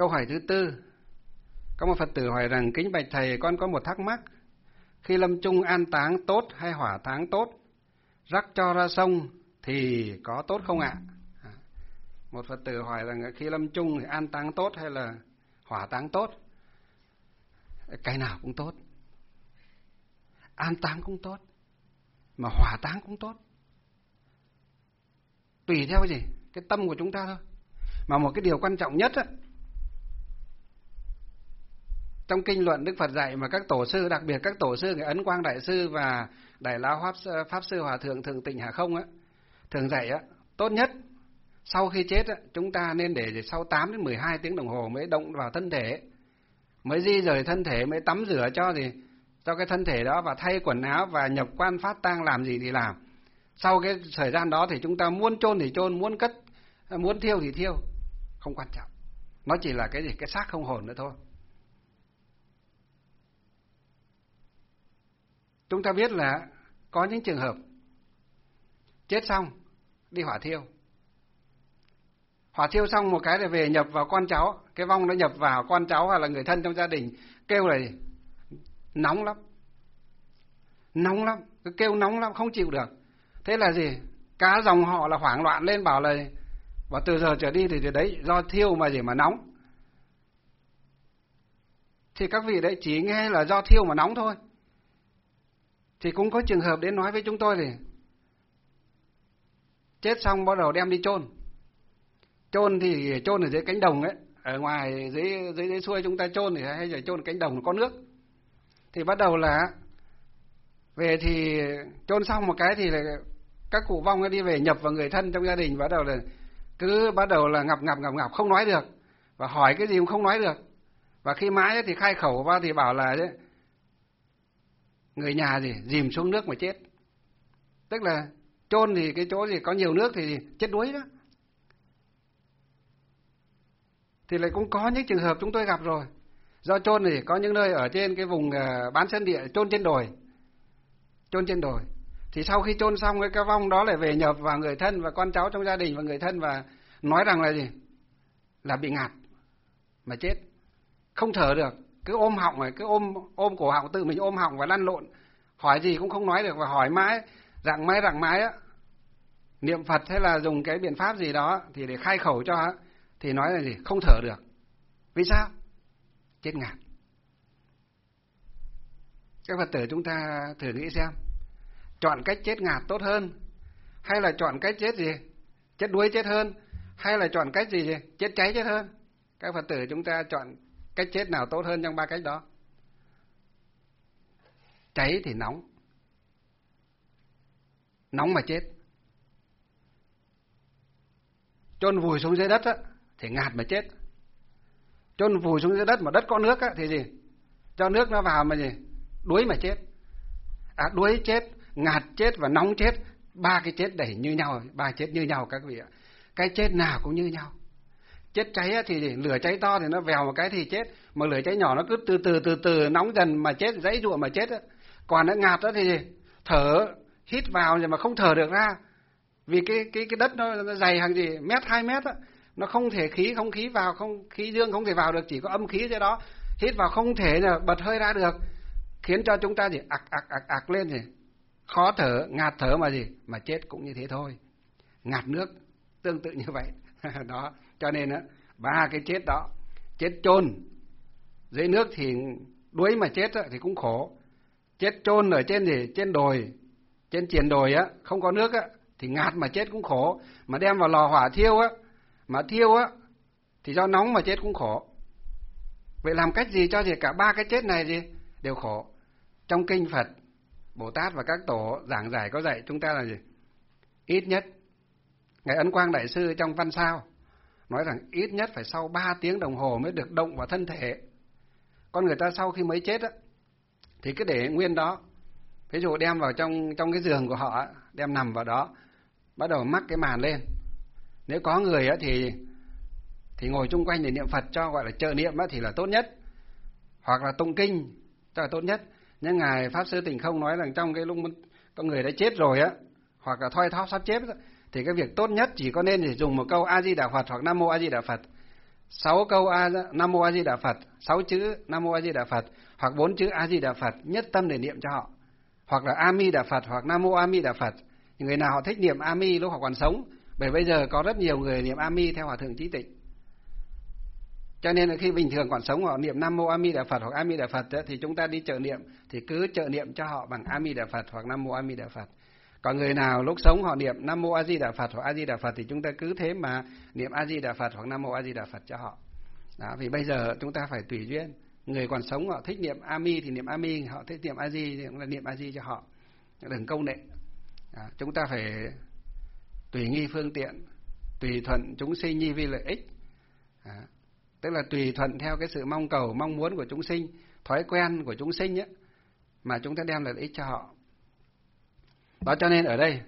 Câu hỏi thứ tư, có một Phật tử hỏi rằng: kính bạch thầy, con có một thắc mắc, khi lâm chung an táng tốt hay hỏa táng tốt? Rắc cho ra sông thì có tốt không ạ? Một Phật tử hỏi rằng khi lâm chung thì an táng tốt hay là hỏa táng tốt? Cái nào cũng tốt. An táng cũng tốt, mà hỏa táng cũng tốt. Tùy theo cái gì? Cái tâm của chúng ta thôi. Mà một cái điều quan trọng nhất á, trong kinh luận Đức Phật dạy mà các tổ sư, đặc biệt các tổ sư người Ấn Quang Đại Sư và Đại Lão Pháp Sư Hòa Thượng Thượng Tịnh Hà Không á, thường dạy á, tốt nhất sau khi chết á, chúng ta nên để sau 8 đến 12 tiếng đồng hồ mới động vào thân thể, mới di rời thân thể, mới tắm rửa cho cái thân thể đó và thay quần áo và nhập quan phát tang, làm gì thì làm. Sau cái thời gian đó thì chúng ta muốn chôn thì chôn, muốn cất, muốn thiêu thì thiêu, không quan trọng. Nó chỉ là cái gì? Cái xác không hồn nữa thôi. Chúng ta biết là có những trường hợp chết xong đi hỏa thiêu. Hỏa thiêu xong một cái là về nhập vào con cháu, cái vong nó nhập vào con cháu hoặc là người thân trong gia đình, kêu là nóng lắm. Nóng lắm, cứ kêu nóng lắm, không chịu được. Thế là gì? Cả dòng họ là hoảng loạn lên, bảo từ giờ trở đi thì đấy do thiêu mà gì mà nóng. Thì các vị đấy chỉ nghe là do thiêu mà nóng thôi. Thì cũng có trường hợp đến nói với chúng tôi thì chết xong bắt đầu đem đi chôn. Chôn thì chôn ở dưới cánh đồng ấy, ở ngoài dưới xuôi chúng ta chôn thì hay là chôn cánh đồng có nước. Thì bắt đầu là về thì chôn xong một cái thì là các cụ vong đi về nhập vào người thân trong gia đình, bắt đầu là ngập không nói được, và hỏi cái gì cũng không nói được. Và khi mãi thì khai khẩu vào thì bảo là người nhà dìm xuống nước mà chết. Tức là chôn thì cái chỗ có nhiều nước thì chết đuối đó. Thì lại cũng có những trường hợp chúng tôi gặp rồi. Do chôn thì có những nơi ở trên cái vùng bán sơn địa chôn trên đồi. Chôn trên đồi. Thì sau khi chôn xong cái vong đó lại về nhập vào người thân và con cháu trong gia đình và người thân, và nói rằng là gì? Là bị ngạt mà chết. Không thở được, cứ ôm họng rồi, cứ ôm cổ họng, tự mình ôm họng và lăn lộn. Hỏi gì cũng không nói được, và hỏi mãi, rạng mãi á, niệm Phật hay là dùng cái biện pháp gì đó thì để khai khẩu cho á, thì nói là gì? Không thở được. Vì sao? Chết ngạt. Các Phật tử chúng ta thử nghĩ xem, chọn cách chết ngạt tốt hơn, hay là chọn cách chết gì? Chết đuối chết hơn, hay là chọn cách gì? Chết cháy chết hơn? Các Phật tử chúng ta chọn cách chết nào tốt hơn trong ba cách đó? Cháy thì nóng mà chết. Chôn vùi xuống dưới đất á, thì ngạt mà chết. Chôn vùi xuống dưới đất mà đất có nước á, thì gì? Cho nước nó vào mà gì? Đuối mà chết. Đuối chết, ngạt chết và nóng chết. Ba cái chết đẩy như nhau, ba chết như nhau các vị ạ. Cái chết nào cũng như nhau. Chết cháy á, thì gì? Lửa cháy to thì nó vèo một cái thì chết. Mà lửa cháy nhỏ nó cứ từ từ nóng dần mà chết, dãy ruộng mà chết á. Còn nó ngạt đó thì gì? Thở, hít vào nhưng mà không thở được ra. Vì cái đất nó dày hàng gì? 1-2 mét á. Nó không thể không khí vào, khí dương không thể vào được, chỉ có âm khí dưới đó. Hít vào không thể là bật hơi ra được, khiến cho chúng ta gì? Ạc lên gì? Khó thở, ngạt thở mà gì? Mà chết cũng như thế thôi. Ngạt nước tương tự như vậy. Đó, cho nên á, ba cái chết đó, chết chôn dưới nước thì đuối mà chết á, thì cũng khổ. Chết chôn ở trên gì? Trên đồi, trên triền đồi á, không có nước á, thì ngạt mà chết cũng khổ. Mà đem vào lò hỏa thiêu á, mà thiêu á, thì do nóng mà chết cũng khổ. Vậy làm cách gì cho gì cả ba cái chết này gì đều khổ? Trong kinh Phật, Bồ Tát và các tổ giảng giải có dạy chúng ta là gì? Ít nhất, Ngài Ấn Quang Đại Sư trong Văn Sao nói rằng ít nhất phải sau 3 tiếng đồng hồ mới được động vào thân thể. Con người ta sau khi mới chết á, thì cứ để nguyên đó. Ví dụ đem vào trong cái giường của họ, đem nằm vào đó, bắt đầu mắc cái màn lên. Nếu có người á thì ngồi chung quanh để niệm Phật cho, gọi là trợ niệm á, thì là tốt nhất. Hoặc là tụng kinh cho là tốt nhất. Nhưng Ngài Pháp Sư Tịnh Không nói rằng trong cái lúc con người đã chết rồi á, hoặc là thoi thóp sắp chết á, thì cái việc tốt nhất chỉ có nên để dùng một câu A Di Đà Phật hoặc Nam Mô A Di Đà Phật. 6 câu Nam Mô A Di Đà Phật, 6 chữ Nam Mô A Di Đà Phật, hoặc 4 chữ A Di Đà Phật, nhất tâm để niệm cho họ, hoặc là A Mi Đà Phật, hoặc Nam Mô A Mi Đà Phật. Người nào họ thích niệm A Mi lúc họ còn sống, bởi bây giờ có rất nhiều người niệm A Mi theo Hòa thượng Chí Tịnh. Cho nên là khi bình thường còn sống họ niệm Nam Mô A Mi Đà Phật hoặc A Mi Đà Phật thì chúng ta đi trợ niệm thì cứ trợ niệm cho họ bằng A Mi Đà Phật hoặc Nam Mô A Mi Đà Phật. Còn người nào lúc sống họ niệm Nam Mô A Di Đà Phật hoặc A Di Đà Phật thì chúng ta cứ thế mà niệm A Di Đà Phật hoặc Nam Mô A Di Đà Phật cho họ. Đó, vì bây giờ chúng ta phải tùy duyên. Người còn sống họ thích niệm A Mi thì niệm A Mi, họ thích niệm A Di thì cũng là niệm A Di cho họ. Đừng câu nệ. Chúng ta phải tùy nghi phương tiện, tùy thuận chúng sinh nhi vi lợi ích. Tức là tùy thuận theo cái sự mong cầu, mong muốn của chúng sinh, thói quen của chúng sinh ấy, mà chúng ta đem lợi ích cho họ. Đó cho nên ở đây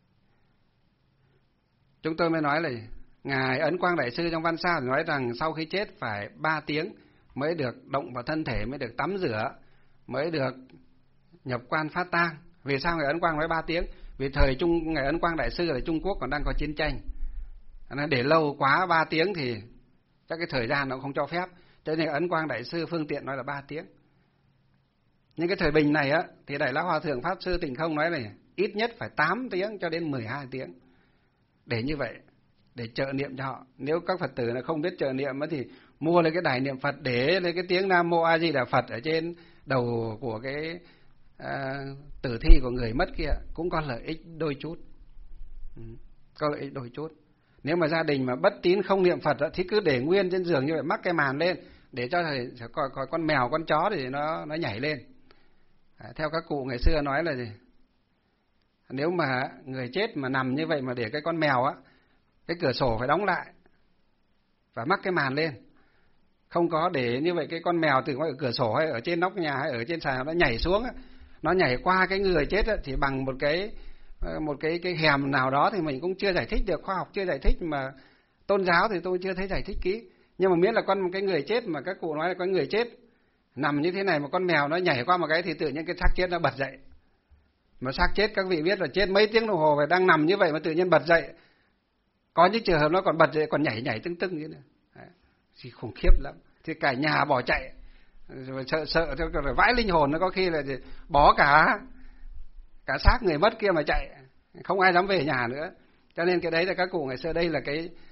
chúng tôi mới nói là Ngài Ấn Quang Đại Sư trong Văn Sao nói rằng sau khi chết phải 3 tiếng mới được động vào thân thể, mới được tắm rửa, mới được nhập quan phát tang. Vì sao Ngài Ấn Quang nói 3 tiếng? Vì thời Ngài Ấn Quang Đại Sư ở Trung Quốc còn đang có chiến tranh. Để lâu quá 3 tiếng thì chắc cái thời gian nó không cho phép. Cho nên Ấn Quang Đại Sư phương tiện nói là 3 tiếng. Nhưng cái thời bình này á thì Đại Lão Hòa Thượng Pháp Sư Tịnh Không nói này ít nhất phải 8 tiếng cho đến 12 tiếng. Để như vậy, để trợ niệm cho họ. Nếu các Phật tử không biết trợ niệm thì mua lấy cái đài niệm Phật, để lấy cái tiếng Nam Mô A Di Đà Phật ở trên đầu của cái tử thi của người mất kia, cũng có lợi ích đôi chút. Có lợi ích đôi chút. Nếu mà gia đình mà bất tín không niệm Phật thì cứ để nguyên trên giường như vậy, mắc cái màn lên để cho coi con mèo con chó thì nó nhảy lên. Theo các cụ ngày xưa nói là gì? Nếu mà người chết mà nằm như vậy mà để cái con mèo á, cái cửa sổ phải đóng lại và mắc cái màn lên. Không có để như vậy cái con mèo từ ngoài cửa sổ hay ở trên nóc nhà hay ở trên sàn nó nhảy xuống á, nó nhảy qua cái người chết á, thì bằng một cái hèm nào đó thì mình cũng chưa giải thích được, khoa học chưa giải thích, mà tôn giáo thì tôi chưa thấy giải thích kỹ. Nhưng mà miễn là cái người chết mà các cụ nói là có người chết nằm như thế này mà con mèo nó nhảy qua một cái thì tự nhiên cái xác chết nó bật dậy. Mà xác chết các vị biết là chết mấy tiếng đồng hồ và đang nằm như vậy mà tự nhiên bật dậy. Có những trường hợp nó còn bật dậy còn nhảy tưng như thế này. Thì khủng khiếp lắm. Thì cả nhà bỏ chạy. Rồi sợ rồi vãi linh hồn, nó có khi là bỏ cả xác người mất kia mà chạy, không ai dám về nhà nữa. Cho nên cái đấy là các cụ ngày xưa, đây là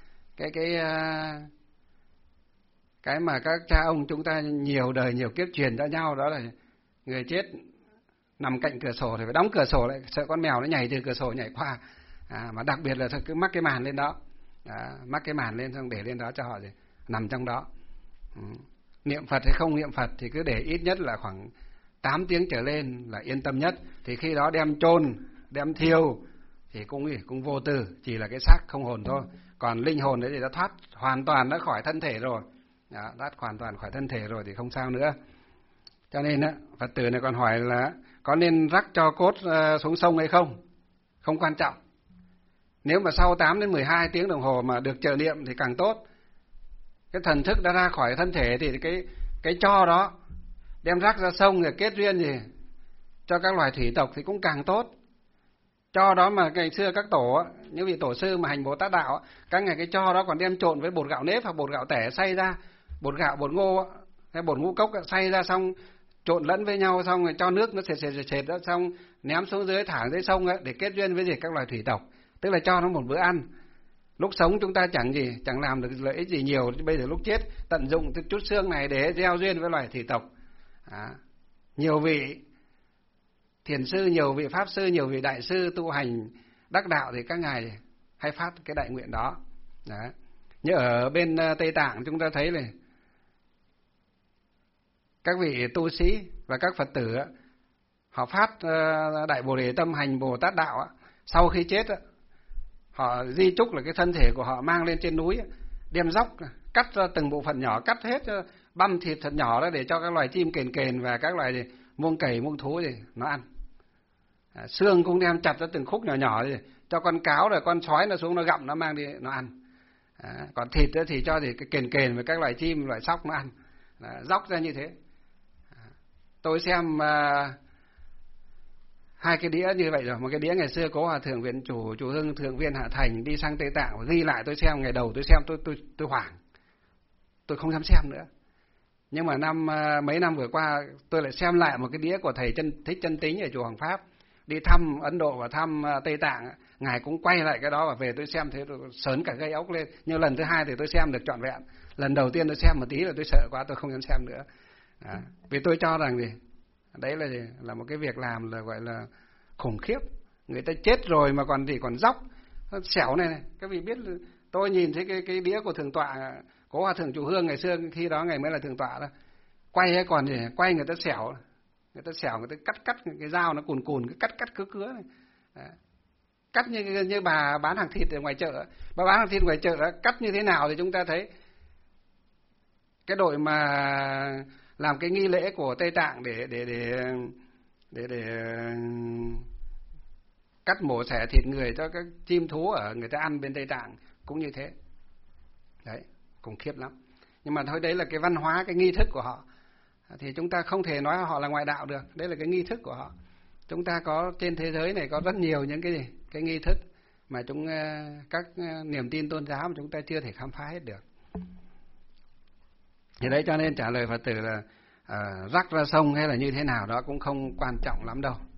cái mà các cha ông chúng ta nhiều đời nhiều kiếp truyền cho nhau, đó là người chết nằm cạnh cửa sổ thì phải đóng cửa sổ lại, sợ con mèo nó nhảy từ cửa sổ nhảy qua. Mà đặc biệt là cứ mắc cái màn lên đó. Mắc cái màn lên xong để lên đó cho họ thì nằm trong đó. Niệm Phật hay không niệm Phật thì cứ để ít nhất là khoảng 8 tiếng trở lên là yên tâm nhất. Thì khi đó đem chôn, đem thiêu thì cũng vô tư, chỉ là cái xác không hồn thôi. Còn linh hồn đấy thì đã thoát hoàn toàn đã khỏi thân thể rồi. Thoát hoàn toàn khỏi thân thể rồi thì không sao nữa. Cho nên á, Phật tử này còn hỏi là có nên rắc cho cốt xuống sông hay không? Không quan trọng. Nếu mà sau 8 đến 12 tiếng đồng hồ mà được trợ niệm thì càng tốt. Cái thần thức đã ra khỏi thân thể thì cái tro đó đem rắc ra sông rồi kết duyên gì cho các loài thủy tộc thì cũng càng tốt. Tro đó mà ngày xưa các tổ, những vị tổ sư mà hành Bồ Tát đạo, các ngày cái tro đó còn đem trộn với bột gạo nếp hoặc bột gạo tẻ xay ra, bột gạo, bột ngô hay bột ngũ cốc xay ra xong trộn lẫn với nhau, xong rồi cho nước nó sệt đó, xong ném xuống dưới, thả dưới sông để kết duyên với các loài thủy tộc. Tức là cho nó một bữa ăn. Lúc sống chúng ta chẳng làm được lợi ích gì nhiều, bây giờ lúc chết tận dụng chút xương này để gieo duyên với loài thủy tộc. Nhiều vị thiền sư, nhiều vị pháp sư, nhiều vị đại sư tu hành đắc đạo thì các ngài hay phát cái đại nguyện đó. Như ở bên Tây Tạng chúng ta thấy này, các vị tu sĩ và các Phật tử họ phát đại Bồ Đề tâm hành Bồ Tát đạo, sau khi chết họ di chúc là cái thân thể của họ mang lên trên núi, đem dốc cắt ra từng bộ phận nhỏ, cắt hết, băm thịt thật nhỏ đó để cho các loài chim kền và các loài muông cầy muông thú thì nó ăn. Xương cũng đem chặt ra từng khúc nhỏ nhỏ thì cho con cáo rồi con sói nó xuống nó gặm, nó mang đi nó ăn. Còn thịt thì cho thì cái kền với các loài chim, loài sóc nó ăn. Dốc ra như thế. Tôi xem hai cái đĩa như vậy rồi. Một cái đĩa ngày xưa có Hòa Thượng Viện Chủ Hưng Thượng Viên Hạ Thành đi sang Tây Tạng và ghi lại, tôi xem ngày đầu tôi xem tôi hoảng. tôi không dám xem nữa. Nhưng mà mấy năm vừa qua tôi lại xem lại một cái đĩa của thầy Thích Chân Tính ở chùa Hoàng Pháp, đi thăm Ấn Độ và thăm Tây Tạng, ngài cũng quay lại cái đó và về tôi xem thế tôi sớn cả gây ốc lên. Nhưng lần thứ hai thì tôi xem được trọn vẹn. Lần đầu tiên tôi xem một tí là tôi sợ quá, tôi không dám xem nữa. Vì tôi cho rằng gì, đấy là một cái việc làm là gọi là khủng khiếp. Người ta chết rồi mà còn dóc xẻo này. Các vị biết, tôi nhìn thấy cái đĩa của thượng tọa Cố Hòa Thượng Trụ Hương ngày xưa, khi đó ngày mới là thượng tọa đó, quay còn gì, quay người ta xẻo, người ta cắt cái dao nó cùn cái cắt cứa này. Cắt như bà bán hàng thịt ở ngoài chợ, bà bán hàng thịt ngoài chợ cắt như thế nào thì chúng ta thấy. Cái đội mà làm cái nghi lễ của Tây Tạng để cắt mổ xẻ thịt người cho các chim thú ở người ta ăn bên Tây Tạng cũng như thế. Đấy, khủng khiếp lắm. Nhưng mà thôi, đấy là cái văn hóa, cái nghi thức của họ. Thì chúng ta không thể nói họ là ngoại đạo được. Đấy là cái nghi thức của họ. Chúng ta có trên thế giới này có rất nhiều những cái nghi thức mà các niềm tin tôn giáo mà chúng ta chưa thể khám phá hết được. Thì đấy, cho nên trả lời Phật tử là rắc ra sông hay là như thế nào đó cũng không quan trọng lắm đâu.